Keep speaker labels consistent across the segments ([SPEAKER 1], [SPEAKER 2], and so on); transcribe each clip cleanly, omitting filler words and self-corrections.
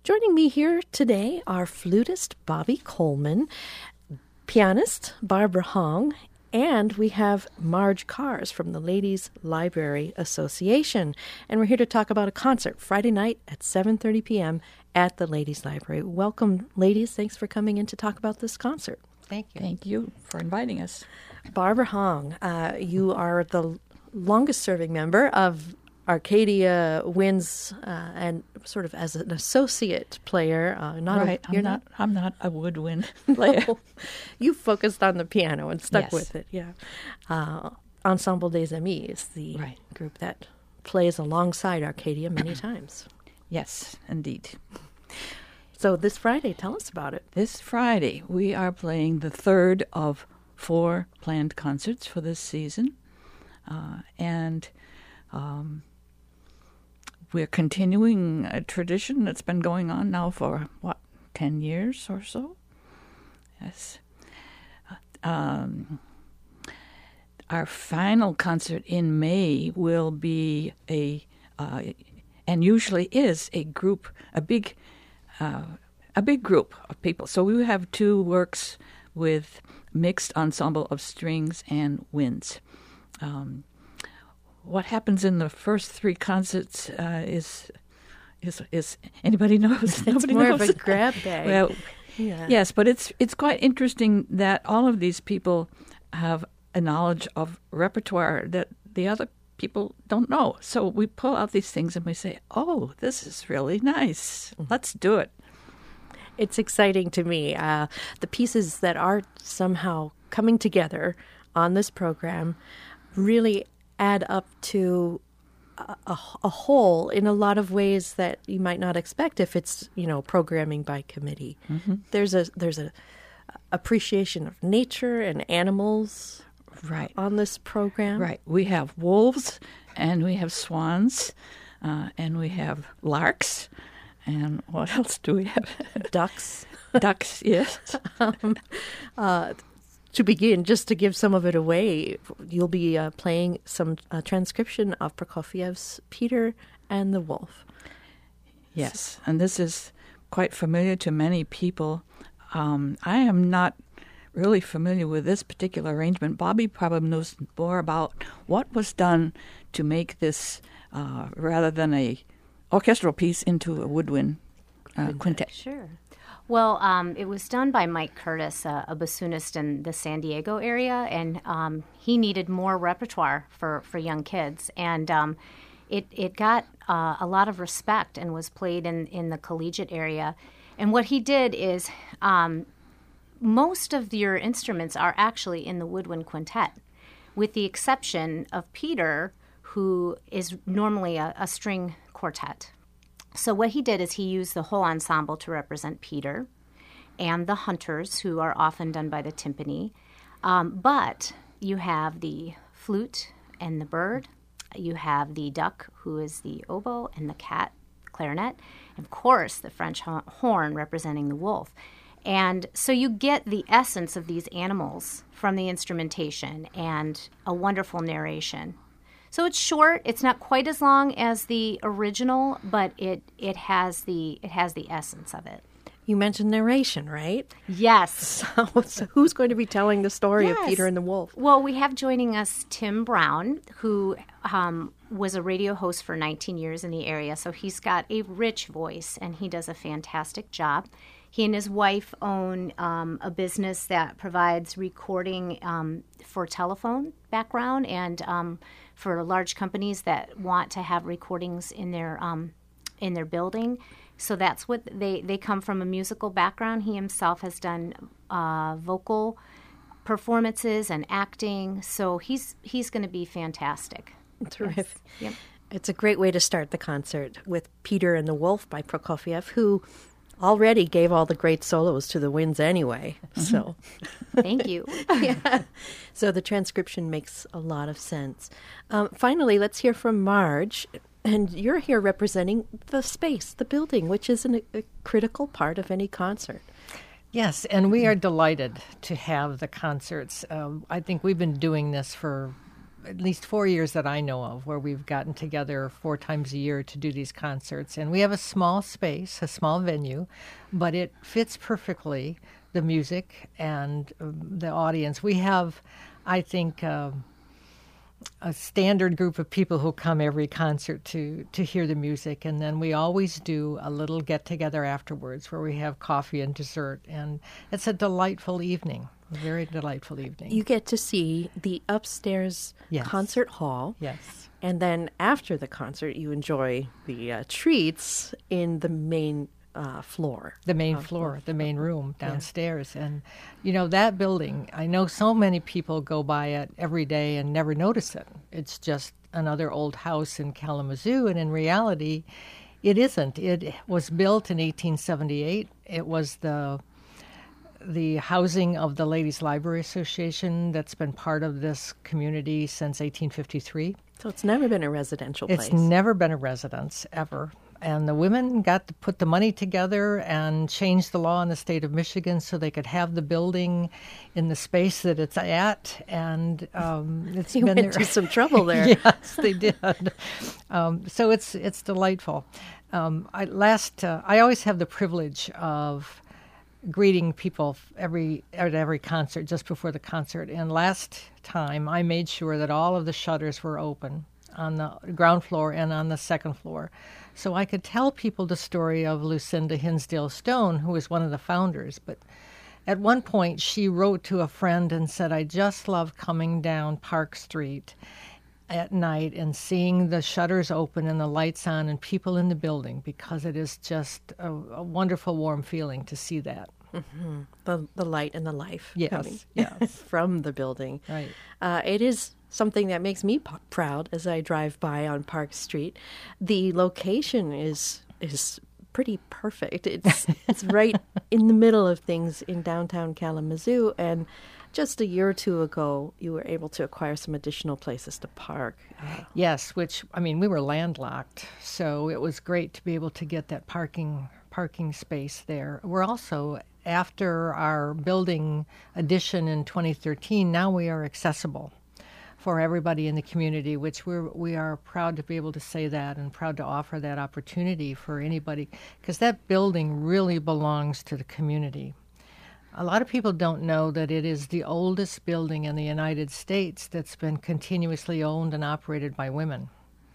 [SPEAKER 1] Joining me here today are flutist Bobby Coleman, pianist Barbara Hong, and we have Marge Cars from the Ladies Library Association. And we're here to talk about a concert Friday night at 7:30 p.m. at the Ladies Library. Welcome, ladies. Thanks for coming in to talk about this concert.
[SPEAKER 2] Thank you.
[SPEAKER 3] Thank you for inviting us.
[SPEAKER 1] Barbara Hong, you are the longest-serving member of Arcadia Winds, and sort of as an associate player.
[SPEAKER 3] I'm not a woodwind player.
[SPEAKER 1] You focused on the piano and stuck
[SPEAKER 3] Yes.
[SPEAKER 1] with it. Yeah. Ensemble des Amis is the group that plays alongside Arcadia many times.
[SPEAKER 3] Yes, indeed.
[SPEAKER 1] So this Friday, tell us about it.
[SPEAKER 3] This Friday, we are playing the third of 4 planned concerts for this season. And we're continuing a tradition that's been going on now for, 10 years or so? Yes. Our final concert in May will be and usually is a big group of people. So we have 2 works with mixed ensemble of strings and winds. What happens in the first 3 concerts is anybody knows?
[SPEAKER 1] It's
[SPEAKER 3] Nobody
[SPEAKER 1] more
[SPEAKER 3] knows.
[SPEAKER 1] of a grab bag.
[SPEAKER 3] Well,
[SPEAKER 1] yeah.
[SPEAKER 3] yes, but it's quite interesting that all of these people have a knowledge of repertoire that the other people don't know. So we pull out these things and we say, "Oh, this is really nice. Let's do it."
[SPEAKER 1] It's exciting to me. The pieces that are somehow coming together on this program really add up to a whole in a lot of ways that you might not expect if it's, programming by committee. Mm-hmm. There's a appreciation of nature and animals on this program.
[SPEAKER 3] Right. We have wolves and we have swans and we have larks. And what else do we have?
[SPEAKER 1] Ducks.
[SPEAKER 3] Ducks, yes.
[SPEAKER 1] To begin, just to give some of it away, you'll be playing some transcription of Prokofiev's Peter and the Wolf.
[SPEAKER 3] Yes, and this is quite familiar to many people. I am not really familiar with this particular arrangement. Bobby probably knows more about what was done to make this, rather than a orchestral piece, into a woodwind quintet.
[SPEAKER 2] Sure. Well, it was done by Mike Curtis, a bassoonist in the San Diego area, and he needed more repertoire for young kids. And it got a lot of respect and was played in the collegiate area. And what he did is most of your instruments are actually in the woodwind quintet, with the exception of Peter, who is normally a string quartet. So what he did is he used the whole ensemble to represent Peter and the hunters, who are often done by the timpani. But you have the flute and the bird. You have the duck, who is the oboe, and the cat, clarinet. And of course, the French horn representing the wolf. And so you get the essence of these animals from the instrumentation and a wonderful narration. So it's short. It's not quite as long as the original, but it has the essence of it.
[SPEAKER 1] You mentioned narration, right?
[SPEAKER 2] Yes.
[SPEAKER 1] So who's going to be telling the story of
[SPEAKER 2] Yes.
[SPEAKER 1] Peter and the Wolf?
[SPEAKER 2] Well, we have joining us Tim Brown, who was a radio host for 19 years in the area. So he's got a rich voice, and he does a fantastic job. He and his wife own a business that provides recording for telephone background and for large companies that want to have recordings in their building. So that's what they come from, a musical background. He himself has done vocal performances and acting. So he's going to be fantastic.
[SPEAKER 1] Terrific.
[SPEAKER 2] Yes. Yep.
[SPEAKER 1] It's a great way to start the concert with Peter and the Wolf by Prokofiev, who already gave all the great solos to the winds anyway. So
[SPEAKER 2] Thank you.
[SPEAKER 1] yeah. So the transcription makes a lot of sense. Finally, let's hear from Marge. And you're here representing the space, the building, which is a critical part of any concert.
[SPEAKER 4] Yes, and we are delighted to have the concerts. I think we've been doing this for at least 4 years that I know of where we've gotten together 4 times a year to do these concerts. And we have a small space, a small venue, but it fits perfectly the music and the audience. We have, I think, a standard group of people who come every concert to hear the music, and then we always do a little get-together afterwards where we have coffee and dessert, and it's a delightful evening, a very delightful evening.
[SPEAKER 1] You get to see the upstairs
[SPEAKER 4] Yes.
[SPEAKER 1] concert hall.
[SPEAKER 4] Yes.
[SPEAKER 1] And then after the concert, you enjoy the treats in the main floor.
[SPEAKER 4] The main floor, the main room downstairs. And, that building, I know so many people go by it every day and never notice it. It's just another old house in Kalamazoo, and in reality, it isn't. It was built in 1878. It was the housing of the Ladies Library Association that's been part of this community since 1853.
[SPEAKER 1] So it's never been a residential place.
[SPEAKER 4] It's never been a residence, ever. And the women got to put the money together and change the law in the state of Michigan so they could have the building in the space that it's at. And it's
[SPEAKER 1] You
[SPEAKER 4] been
[SPEAKER 1] went
[SPEAKER 4] there.
[SPEAKER 1] to some trouble there.
[SPEAKER 4] Yes, they did. So it's delightful. I always have the privilege of greeting people at every concert just before the concert. And last time, I made sure that all of the shutters were open on the ground floor and on the second floor, so I could tell people the story of Lucinda Hinsdale Stone, who was one of the founders. But at one point, she wrote to a friend and said, "I just love coming down Park Street at night and seeing the shutters open and the lights on and people in the building, because it is just a wonderful, warm feeling to see that."
[SPEAKER 1] The light and the life
[SPEAKER 4] Yes,
[SPEAKER 1] coming
[SPEAKER 4] yes.
[SPEAKER 1] from the building.
[SPEAKER 4] Right.
[SPEAKER 1] It is something that makes me proud as I drive by on Park Street. The location is pretty perfect. It's right in the middle of things in downtown Kalamazoo, and just a year or two ago, you were able to acquire some additional places to park.
[SPEAKER 4] Yes, we were landlocked, so it was great to be able to get that parking space there. We're also, after our building addition in 2013, now we are accessible for everybody in the community, which we are proud to be able to say that and proud to offer that opportunity for anybody, because that building really belongs to the community. A lot of people don't know that it is the oldest building in the United States that's been continuously owned and operated by women.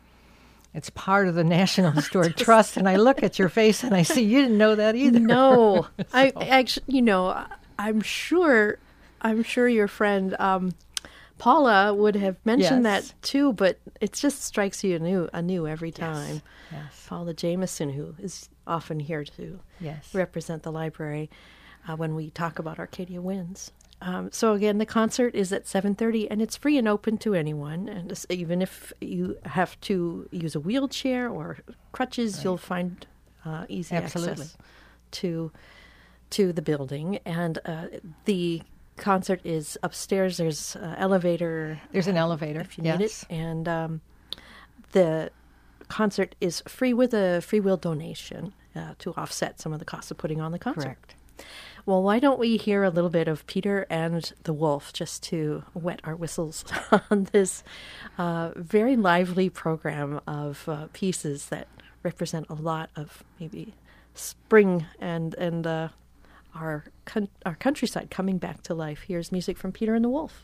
[SPEAKER 4] It's part of the National Historic Trust, and I look at your face and I see you didn't know that either.
[SPEAKER 1] No, I actually, I'm sure your friend Paula would have mentioned
[SPEAKER 4] Yes.
[SPEAKER 1] that too, but it just strikes you anew every time.
[SPEAKER 4] Yes.
[SPEAKER 1] Paula Jameson, who is often here to
[SPEAKER 4] Yes.
[SPEAKER 1] represent the library when we talk about Arcadia Winds. So again, the concert is at 7:30, and it's free and open to anyone. And even if you have to use a wheelchair or crutches, you'll find easy
[SPEAKER 4] Absolutely.
[SPEAKER 1] access to the building. And the concert is upstairs. There's an elevator.
[SPEAKER 4] There's an elevator,
[SPEAKER 1] if you need
[SPEAKER 4] yes.
[SPEAKER 1] it. And the concert is free with a free will donation to offset some of the costs of putting on the concert.
[SPEAKER 4] Correct.
[SPEAKER 1] Well, why don't we hear a little bit of Peter and the Wolf just to wet our whistles on this very lively program of pieces that represent a lot of maybe spring and our countryside coming back to life. Here's music from Peter and the Wolf.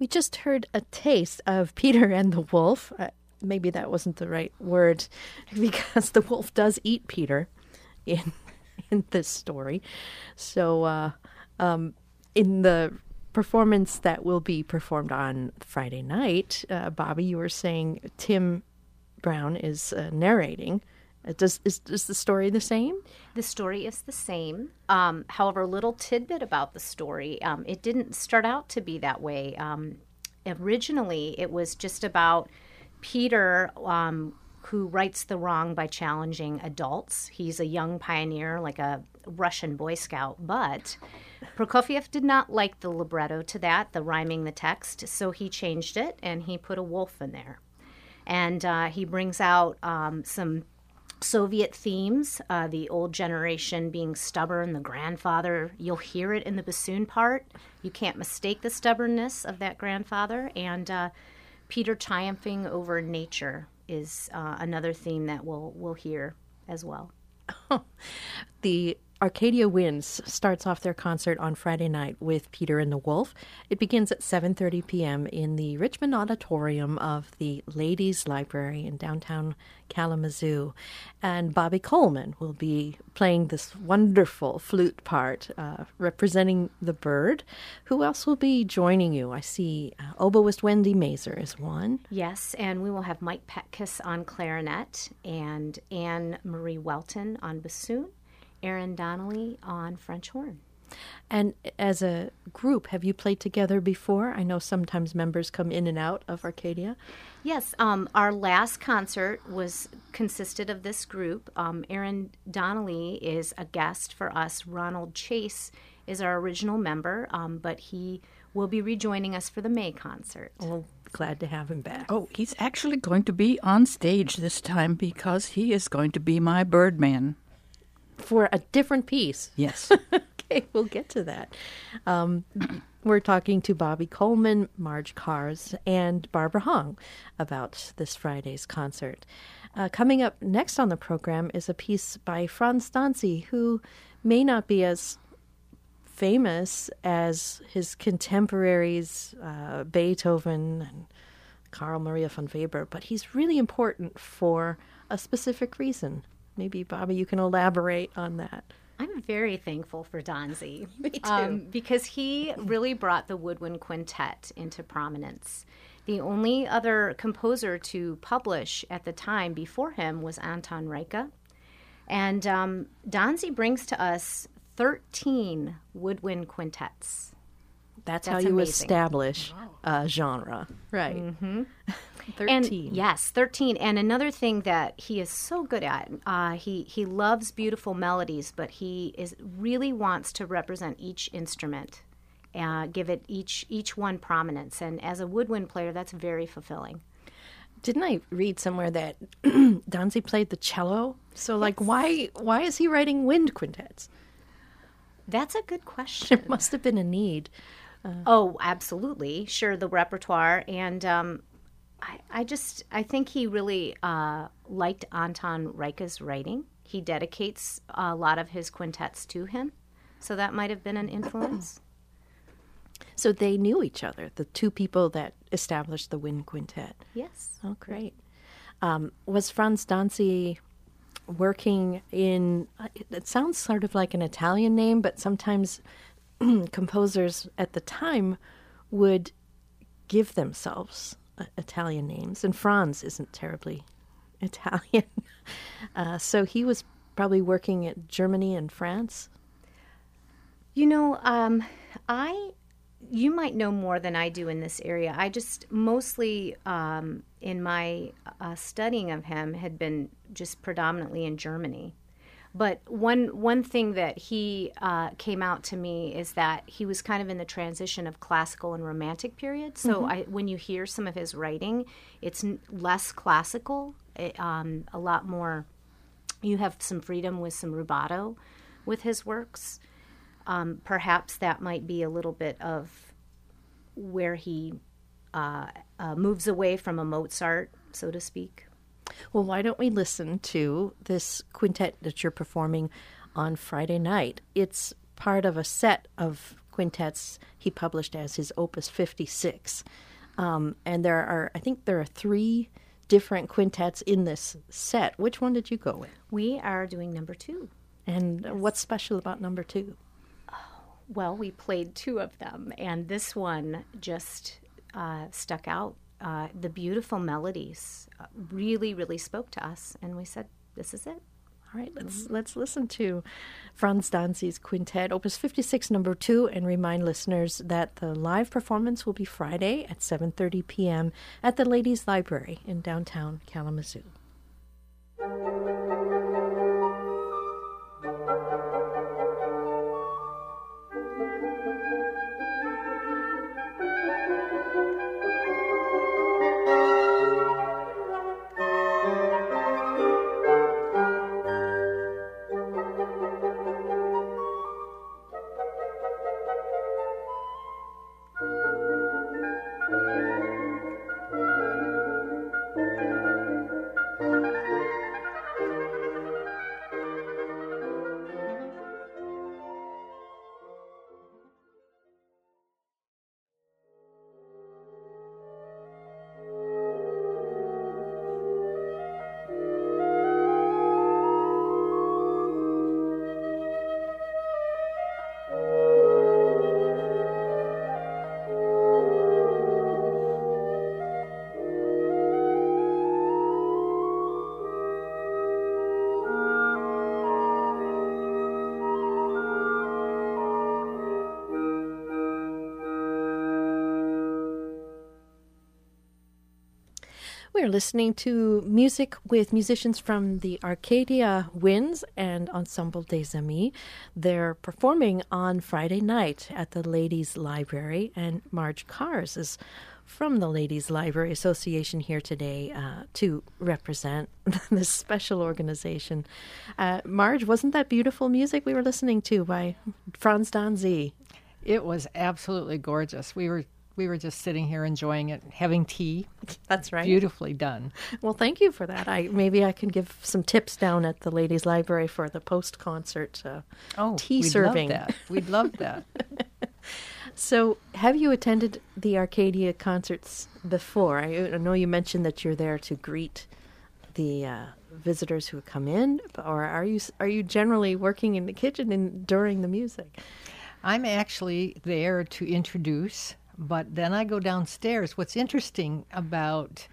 [SPEAKER 1] We just heard a taste of Peter and the Wolf. Maybe that wasn't the right word, because the wolf does eat Peter in this story. So in the performance that will be performed on Friday night, Bobby, you were saying Tim Brown is narrating. Is the story the same?
[SPEAKER 2] The story is the same. However, a little tidbit about the story. It didn't start out to be that way. Originally, it was just about Peter, who rights the wrong by challenging adults. He's a young pioneer, like a Russian Boy Scout. But Prokofiev did not like the libretto to that, the rhyming the text. So he changed it, and he put a wolf in there. And he brings out some Soviet themes, the old generation being stubborn, the grandfather. You'll hear it in the bassoon part. You can't mistake the stubbornness of that grandfather. And Peter triumphing over nature is another theme that we'll hear as well.
[SPEAKER 1] The Arcadia Winds starts off their concert on Friday night with Peter and the Wolf. It begins at 7:30 p.m. in the Richmond Auditorium of the Ladies' Library in downtown Kalamazoo. And Bobby Coleman will be playing this wonderful flute part, representing the bird. Who else will be joining you? I see oboist Wendy Mazer is one.
[SPEAKER 2] Yes, and we will have Mike Petkus on clarinet and Anne Marie Welton on bassoon. Aaron Donnelly on French horn.
[SPEAKER 1] And as a group, have you played together before? I know sometimes members come in and out of Arcadia.
[SPEAKER 2] Yes, our last concert consisted of this group. Aaron Donnelly is a guest for us. Ronald Chase is our original member, but he will be rejoining us for the May concert.
[SPEAKER 1] Well, glad to have him back.
[SPEAKER 3] Oh, he's actually going to be on stage this time because he is going to be my Birdman.
[SPEAKER 1] For a different piece.
[SPEAKER 3] Yes.
[SPEAKER 1] Okay, we'll get to that. We're talking to Bobby Coleman, Marge Kars, and Barbara Hong about this Friday's concert. Coming up next on the program is a piece by Franz Danzi, who may not be as famous as his contemporaries, Beethoven and Carl Maria von Weber, but he's really important for a specific reason. Maybe, Bobby, you can elaborate on that.
[SPEAKER 2] I'm very thankful for Danzi.
[SPEAKER 1] Me too.
[SPEAKER 2] Because he really brought the woodwind quintet into prominence. The only other composer to publish at the time before him was Anton Reicha. And Danzi brings to us 13 woodwind quintets.
[SPEAKER 1] That's how you
[SPEAKER 2] amazing.
[SPEAKER 1] Establish a genre. Right. Mm-hmm. 13.
[SPEAKER 2] And, yes, 13. And another thing that he is so good at, he loves beautiful melodies, but he really wants to represent each instrument, give it each one prominence. And as a woodwind player, that's very fulfilling.
[SPEAKER 1] Didn't I read somewhere that Danzi played the cello? So, like, why is he writing wind quintets?
[SPEAKER 2] That's a good question.
[SPEAKER 1] There must have been a need.
[SPEAKER 2] Oh, absolutely. Sure, the repertoire. And I think he really liked Anton Reicha's writing. He dedicates a lot of his quintets to him. So that might have been an influence.
[SPEAKER 1] So they knew each other, the two people that established the wind quintet.
[SPEAKER 2] Yes.
[SPEAKER 1] Oh, great. Was Franz Danzi working in, it sounds sort of like an Italian name, but sometimes composers at the time would give themselves Italian names, and Franz isn't terribly Italian. So he was probably working at Germany and France.
[SPEAKER 2] You know, you might know more than I do in this area. I just mostly in my studying of him had been just predominantly in Germany. But one thing that he came out to me is that he was kind of in the transition of classical and romantic period. So when you hear some of his writing, it's less classical, a lot more. You have some freedom with some rubato with his works. Perhaps that might be a little bit of where he moves away from a Mozart, so to speak.
[SPEAKER 1] Well, why don't we listen to this quintet that you're performing on Friday night? It's part of a set of quintets he published as his Opus 56. And I think there are 3 different quintets in this set. Which one did you go with?
[SPEAKER 2] We are doing number 2.
[SPEAKER 1] And what's special about number 2?
[SPEAKER 2] Well, we played 2 of them, and this one just stuck out. The beautiful melodies really, really spoke to us, and we said, this is it.
[SPEAKER 1] All right, let's listen to Franz Danzi's Quintet, Opus 56, number 2, and remind listeners that the live performance will be Friday at 7:30 p.m. at the Ladies' Library in downtown Kalamazoo. We're listening to music with musicians from the Arcadia Winds and Ensemble des Amis. They're performing on Friday night at the Ladies' Library, and Marge Kars is from the Ladies' Library Association here today to represent this special organization. Marge, wasn't that beautiful music we were listening to by Franz Danzi?
[SPEAKER 4] It was absolutely gorgeous. We were just sitting here enjoying it, having tea.
[SPEAKER 1] That's right.
[SPEAKER 4] Beautifully done.
[SPEAKER 1] Well, thank you for that. Maybe I can give some tips down at the Ladies' Library for the post-concert tea serving.
[SPEAKER 4] We'd love that.
[SPEAKER 1] So, have you attended the Arcadia concerts before? I know you mentioned that you're there to greet the visitors who come in, or are you generally working in the kitchen during the music?
[SPEAKER 4] I'm actually there to introduce. But then I go downstairs. What's interesting about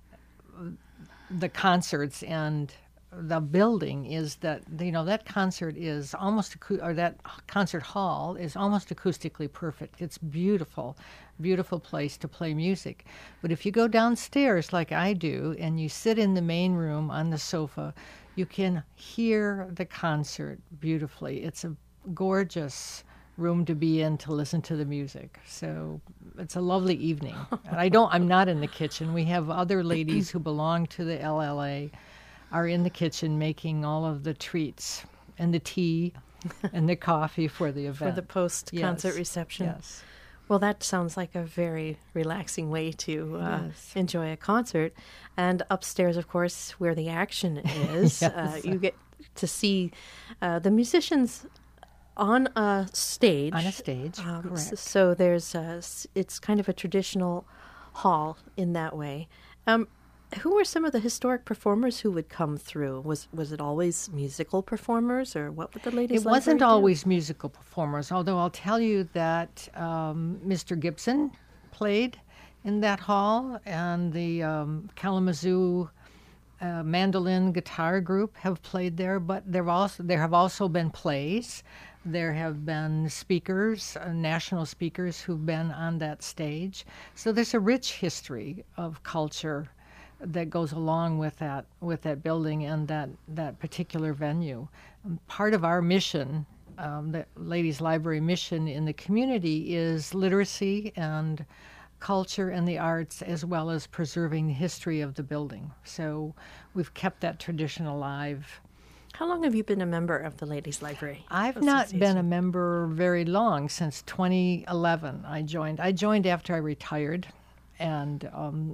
[SPEAKER 4] the concerts and the building is that, that concert is almost, or that concert hall is almost acoustically perfect. It's beautiful, beautiful place to play music. But if you go downstairs like I do and you sit in the main room on the sofa, you can hear the concert beautifully. It's a gorgeous room to be in to listen to the music. So it's a lovely evening. And I'm not in the kitchen. We have other ladies who belong to the LLA are in the kitchen making all of the treats and the tea and the coffee for the event.
[SPEAKER 1] For the post-concert reception.
[SPEAKER 4] Yes.
[SPEAKER 1] Well, that sounds like a very relaxing way to enjoy a concert. And upstairs, of course, where the action is, you get to see the musicians on a stage.
[SPEAKER 4] On a stage, correct.
[SPEAKER 1] So there's it's kind of a traditional hall in that way. Who were some of the historic performers who would come through? Was it always musical performers, or what would the Ladies' Library
[SPEAKER 4] wasn't
[SPEAKER 1] do?
[SPEAKER 4] always musical performers, although I'll tell you that Mr. Gibson played in that hall, and the Kalamazoo mandolin guitar group have played there, but there have also been plays. There have been speakers, national speakers, who've been on that stage. So there's a rich history of culture that goes along with that building and that particular venue. Part of our mission, the Ladies' Library mission in the community, is literacy and culture and the arts, as well as preserving the history of the building. So we've kept that tradition alive.
[SPEAKER 1] How long have you been a member of the Ladies' Library?
[SPEAKER 4] I've not been a member very long, since 2011. I joined after I retired, and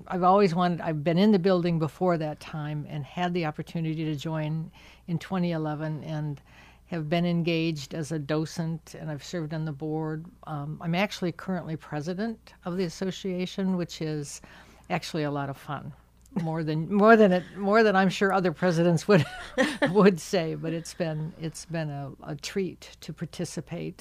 [SPEAKER 4] I've been in the building before that time and had the opportunity to join in 2011, and have been engaged as a docent, and I've served on the board. I'm actually currently president of the association, which is actually a lot of fun. More than I'm sure other presidents would would say, but it's been a treat to participate.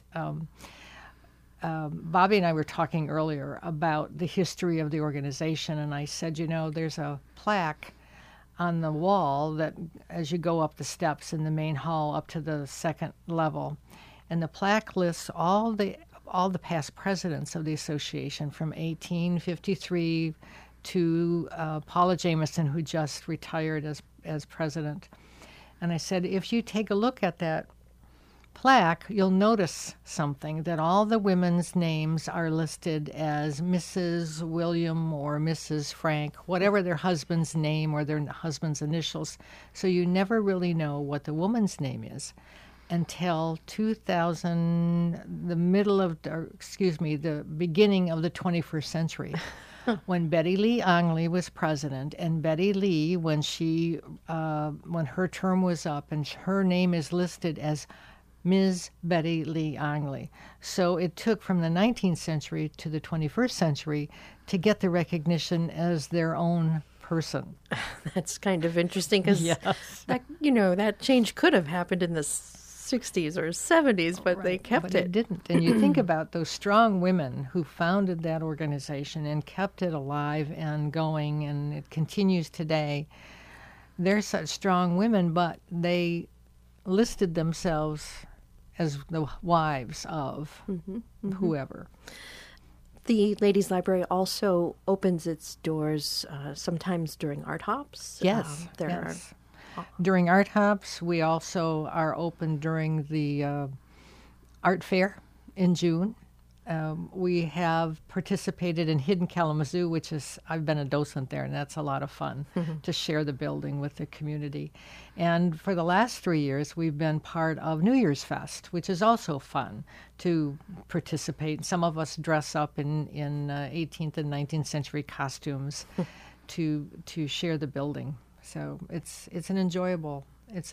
[SPEAKER 4] Bobby and I were talking earlier about the history of the organization, and I said, there's a plaque on the wall that as you go up the steps in the main hall up to the second level, and the plaque lists all the past presidents of the association from 1853 to Paula Jameson, who just retired as president. And I said, if you take a look at that plaque, you'll notice something, that all the women's names are listed as Mrs. William or Mrs. Frank, whatever their husband's name or their husband's initials. So you never really know what the woman's name is until the beginning of the 21st century. When Betty Lee Ongley was president, and Betty Lee, when her term was up, and her name is listed as Ms. Betty Lee Ongley. So it took from the 19th century to the 21st century to get the recognition as their own person.
[SPEAKER 1] That's kind of interesting because that change could have happened in the 60s or 70s, but they kept it.
[SPEAKER 4] It didn't. And you think about those strong women who founded that organization and kept it alive and going, and it continues today. They're such strong women, but they listed themselves as the wives of whoever.
[SPEAKER 1] The Ladies' Library also opens its doors sometimes during art hops.
[SPEAKER 4] Yes, during art hops. We also are open during the art fair in June. We have participated in Hidden Kalamazoo, which is, I've been a docent there, and that's a lot of fun to share the building with the community. And for the last 3 years, we've been part of New Year's Fest, which is also fun to participate. Some of us dress up in 18th and 19th century costumes to share the building. So it's an enjoyable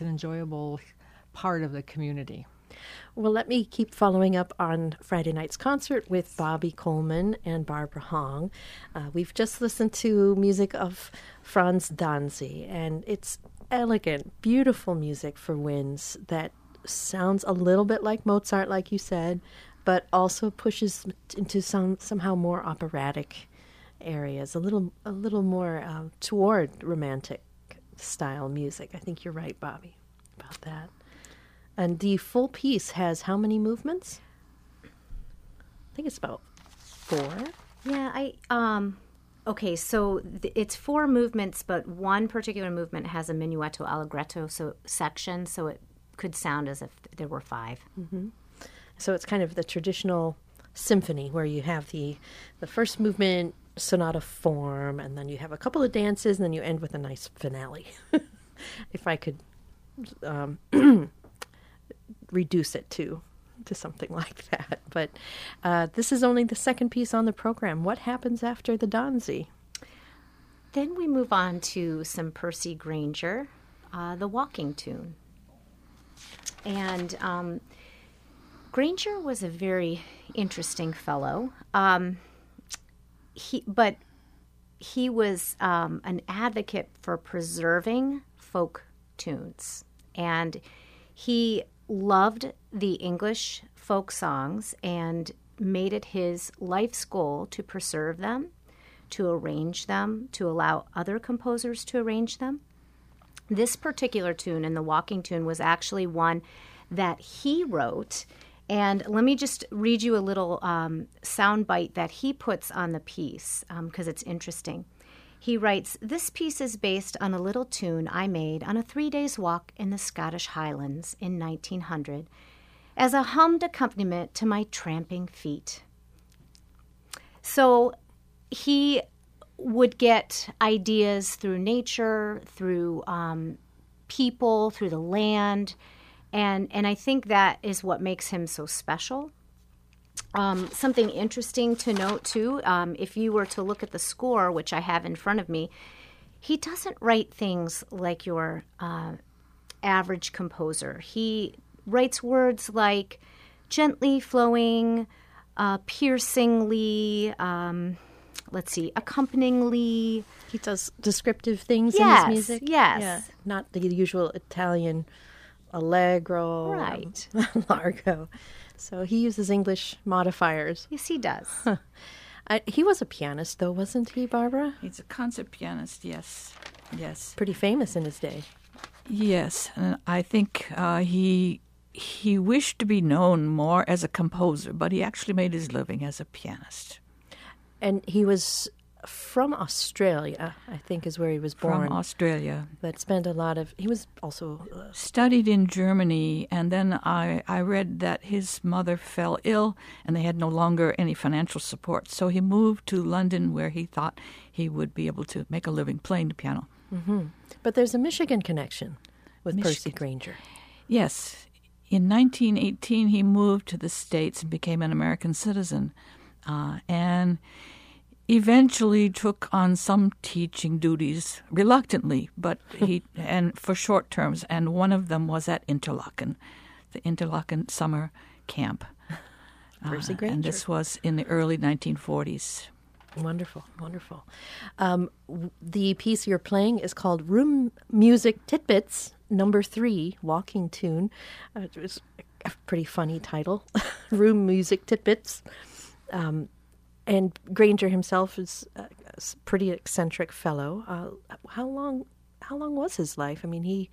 [SPEAKER 4] part of the community.
[SPEAKER 1] Well, let me keep following up on Friday night's concert with Bobby Coleman and Barbara Hong. We've just listened to music of Franz Danzy, and it's elegant, beautiful music for winds that sounds a little bit like Mozart, like you said, but also pushes into somehow more operatic areas, a little more toward romantic style music. I think you're right, Bobby, about that. And the full piece has how many movements? I think it's about 4.
[SPEAKER 2] Yeah, okay, so it's 4 movements, but one particular movement has a minuetto allegretto section, so it could sound as if there were 5.
[SPEAKER 1] Mm-hmm. So it's kind of the traditional symphony where you have the first movement, sonata form, and then you have a couple of dances, and then you end with a nice finale. If I could reduce it to something like that. But this is only the second piece on the program. What happens after the Danzy?
[SPEAKER 2] Then we move on to some Percy Grainger, the walking tune. And Grainger was a very interesting fellow. He was an advocate for preserving folk tunes, and he loved the English folk songs and made it his life's goal to preserve them, to arrange them, to allow other composers to arrange them. This particular tune, and the walking tune, was actually one that he wrote. And let me just read you a little sound bite that he puts on the piece, because it's interesting. He writes, "This piece is based on a little tune I made on a 3-days walk in the Scottish Highlands in 1900 as a hummed accompaniment to my tramping feet." So he would get ideas through nature, through people, through the land, and I think that is what makes him so special. Something interesting to note, too, if you were to look at the score, which I have in front of me, he doesn't write things like your average composer. He writes words like gently flowing, piercingly, accompanyingly.
[SPEAKER 1] He does descriptive things
[SPEAKER 2] Yes,
[SPEAKER 1] in his music.
[SPEAKER 2] yes.
[SPEAKER 1] Yeah, not the usual Italian allegro,
[SPEAKER 2] Right.
[SPEAKER 1] largo. So he uses English modifiers.
[SPEAKER 2] Yes, he does.
[SPEAKER 1] He was a pianist, though, wasn't he, Barbara?
[SPEAKER 3] He's a concert pianist, yes. Yes.
[SPEAKER 1] Pretty famous in his day.
[SPEAKER 3] Yes, and I think he wished to be known more as a composer, but he actually made his living as a pianist.
[SPEAKER 1] And he was from Australia, I think is where he was born.
[SPEAKER 3] From Australia.
[SPEAKER 1] But spent a lot of... He was also...
[SPEAKER 3] Studied in Germany, and then I read that his mother fell ill, and they had no longer any financial support. So he moved to London, where he thought he would be able to make a living playing the piano.
[SPEAKER 1] Mm-hmm. But there's a Michigan connection with
[SPEAKER 3] Michigan.
[SPEAKER 1] Percy Grainger.
[SPEAKER 3] Yes. In 1918, he moved to the States and became an American citizen, and eventually took on some teaching duties, reluctantly, but and for short terms, and one of them was at Interlaken, the Interlaken summer camp.
[SPEAKER 1] Percy Grainger.
[SPEAKER 3] And this was in the early 1940s.
[SPEAKER 1] Wonderful, wonderful. The piece you're playing is called Room Music Tidbits, number 3, Walking Tune. It was a pretty funny title, Room Music Tidbits. And Grainger himself is a pretty eccentric fellow. How long was his life? I mean,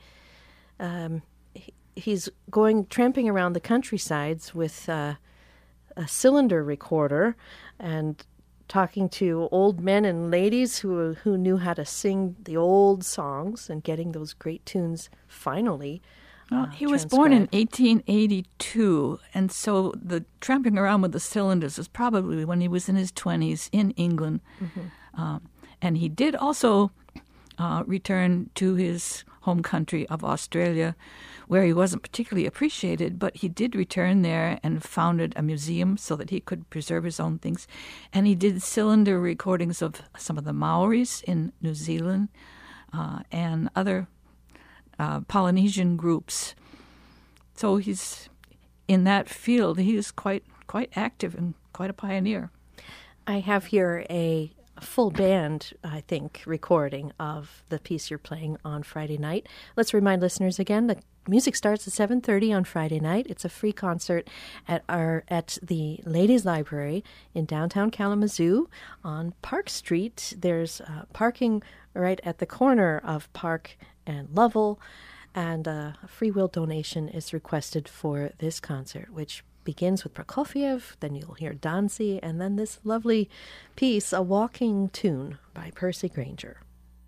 [SPEAKER 1] he's tramping around the countrysides with a cylinder recorder and talking to old men and ladies who knew how to sing the old songs and getting those great tunes finally.
[SPEAKER 3] He was born in 1882, and so the tramping around with the cylinders was probably when he was in his 20s in England. Mm-hmm. And he did also return to his home country of Australia, where he wasn't particularly appreciated, but he did return there and founded a museum so that he could preserve his own things. And he did cylinder recordings of some of the Maoris in New Zealand and other Polynesian groups. So he's in that field. He is quite active and quite a pioneer.
[SPEAKER 1] I have here a full band, I think, recording of the piece you're playing on Friday night. Let's remind listeners again, the music starts at 7:30 on Friday night. It's a free concert at the Ladies Library in downtown Kalamazoo on Park Street. There's parking right at the corner of Park and Lovell, and a free will donation is requested for this concert, which begins with Prokofiev, then you'll hear Dancy, and then this lovely piece, A Walking Tune by Percy Grainger.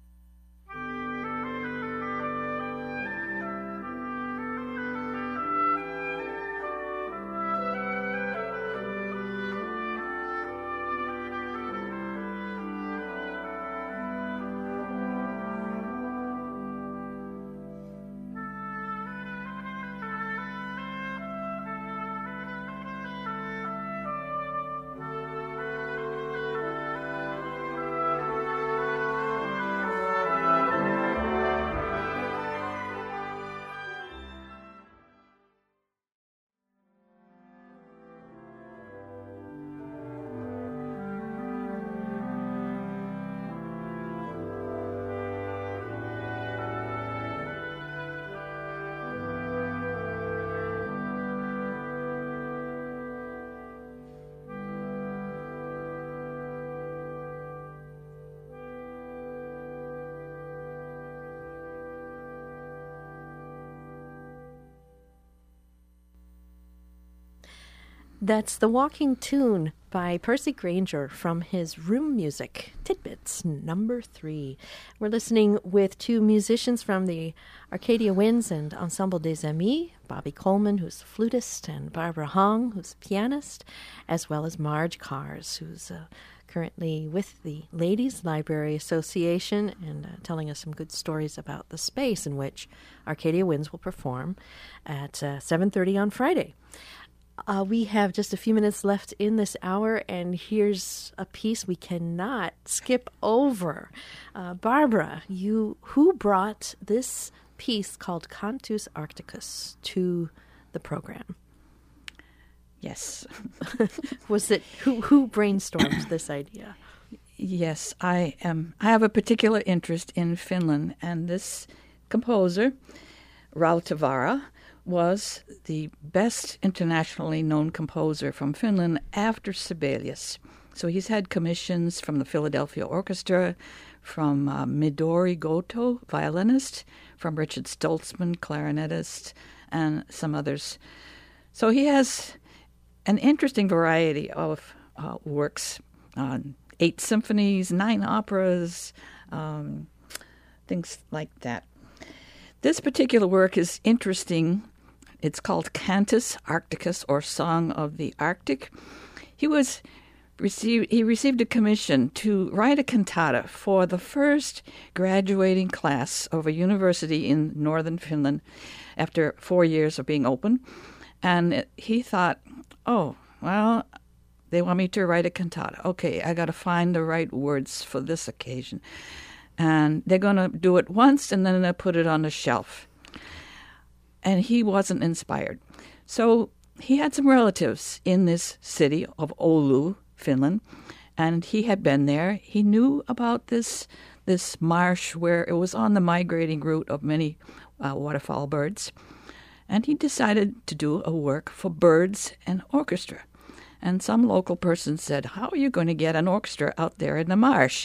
[SPEAKER 1] That's The Walking Tune by Percy Grainger from his Room Music Tidbits, number 3. We're listening with 2 musicians from the Arcadia Winds and Ensemble des Amis, Bobby Coleman, who's a flutist, and Barbara Hong, who's a pianist, as well as Marge Cars, who's currently with the Ladies Library Association and telling us some good stories about the space in which Arcadia Winds will perform at 7:30 on Friday. We have just a few minutes left in this hour, and here's a piece we cannot skip over. Barbara, who brought this piece called Cantus Arcticus to the program?
[SPEAKER 3] Yes.
[SPEAKER 1] Was it who brainstormed this idea?
[SPEAKER 3] Yes, I have a particular interest in Finland, and this composer, Rautavaara, was the best internationally known composer from Finland after Sibelius. So he's had commissions from the Philadelphia Orchestra, from Midori Goto, violinist, from Richard Stoltzman, clarinetist, and some others. So he has an interesting variety of works, 8 symphonies, 9 operas, things like that. This particular work is interesting. It's called Cantus Arcticus, or Song of the Arctic. He received a commission to write a cantata for the first graduating class of a university in northern Finland after 4 years of being open. And he thought, oh, well, they want me to write a cantata. Okay, I got to find the right words for this occasion. And they're going to do it once, and then they'll put it on the shelf. And he wasn't inspired. So he had some relatives in this city of Oulu, Finland, and he had been there. He knew about this marsh where it was on the migrating route of many waterfowl birds. And he decided to do a work for birds and orchestra. And some local person said, how are you going to get an orchestra out there in the marsh?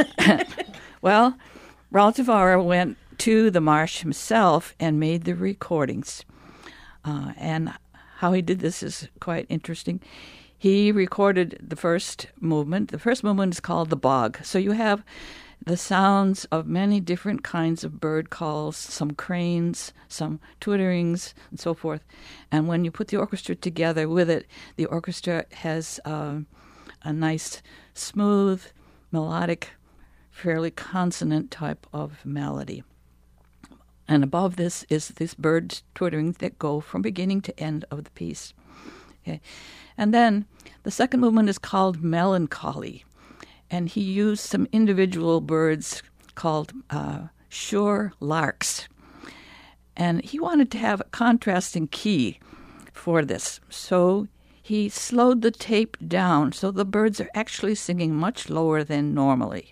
[SPEAKER 3] Well, Rautavaara went to the marsh himself and made the recordings. And how he did this is quite interesting. He recorded the first movement. The first movement is called the bog. So you have the sounds of many different kinds of bird calls, some cranes, some twitterings, and so forth. And when you put the orchestra together with it, the orchestra has a nice, smooth, melodic, fairly consonant type of melody. And above this is this bird twittering that go from beginning to end of the piece. Okay. And then the second movement is called Melancholy. And he used some individual birds called sure larks. And he wanted to have a contrasting key for this. So he slowed the tape down so the birds are actually singing much lower than normally.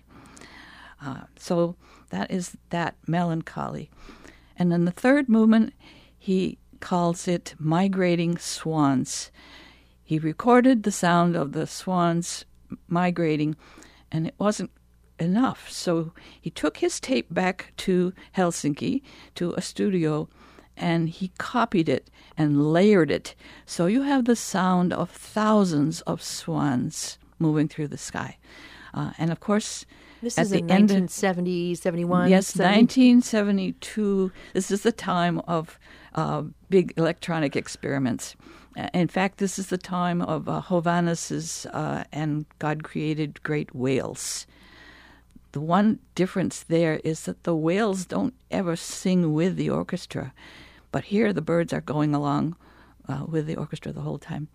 [SPEAKER 3] So that is that Melancholy. And then the third movement, he calls it Migrating Swans. He recorded the sound of the swans migrating, and it wasn't enough. So he took his tape back to Helsinki, to a studio, and he copied it and layered it. So you have the sound of thousands of swans moving through the sky. And of course,
[SPEAKER 1] this
[SPEAKER 3] at
[SPEAKER 1] is
[SPEAKER 3] the
[SPEAKER 1] in
[SPEAKER 3] end
[SPEAKER 1] 1970, 71?
[SPEAKER 3] Yes,
[SPEAKER 1] 70?
[SPEAKER 3] 1972. This is the time of big electronic experiments. In fact, this is the time of Hovhannis's and God Created Great Whales. The one difference there is that the whales don't ever sing with the orchestra, but here the birds are going along with the orchestra the whole time.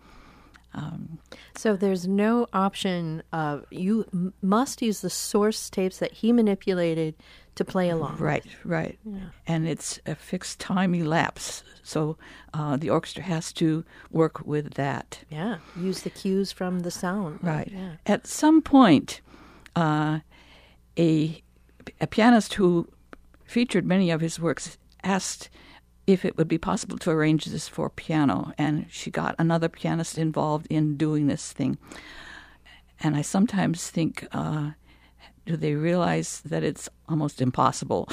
[SPEAKER 1] So there's no option of you must use the source tapes that he manipulated to play along.
[SPEAKER 3] Right. Yeah. And it's a fixed time elapse, so the orchestra has to work with that.
[SPEAKER 1] Yeah, use the cues from the sound.
[SPEAKER 3] Right.
[SPEAKER 1] Yeah.
[SPEAKER 3] At some point, a pianist who featured many of his works asked if it would be possible to arrange this for piano, and she got another pianist involved in doing this thing. And I sometimes think, do they realize that it's almost impossible?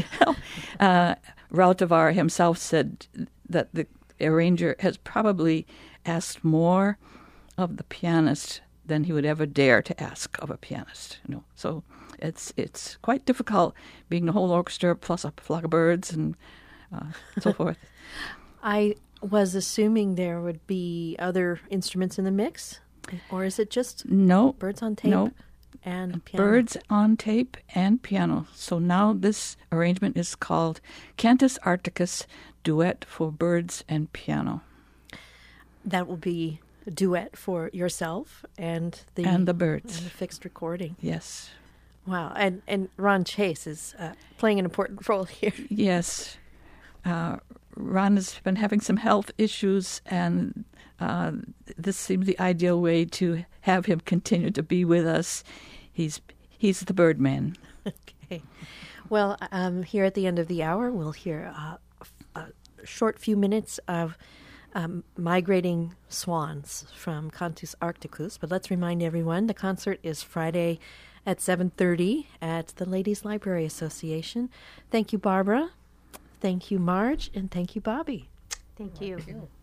[SPEAKER 3] Rautavaara himself said that the arranger has probably asked more of the pianist than he would ever dare to ask of a pianist. So it's quite difficult being the whole orchestra plus a flock of birds and so forth.
[SPEAKER 1] I was assuming there would be other instruments in the mix, or is it just birds on tape and piano?
[SPEAKER 3] Birds on tape and piano. So now this arrangement is called Cantus Arcticus, Duet for Birds and Piano.
[SPEAKER 1] That will be a duet for yourself and the
[SPEAKER 3] birds.
[SPEAKER 1] And the fixed recording.
[SPEAKER 3] Yes.
[SPEAKER 1] Wow. And Ron Chase is playing an important role here.
[SPEAKER 3] Yes. Ron has been having some health issues, and this seems the ideal way to have him continue to be with us. He's the Birdman.
[SPEAKER 1] Okay. Well, here at the end of the hour, we'll hear a short few minutes of Migrating Swans from Cantus Arcticus. But let's remind everyone, the concert is Friday at 7:30 at the Ladies Library Association. Thank you, Barbara. Thank you, Marge. And thank you, Bobby.
[SPEAKER 2] Thank you.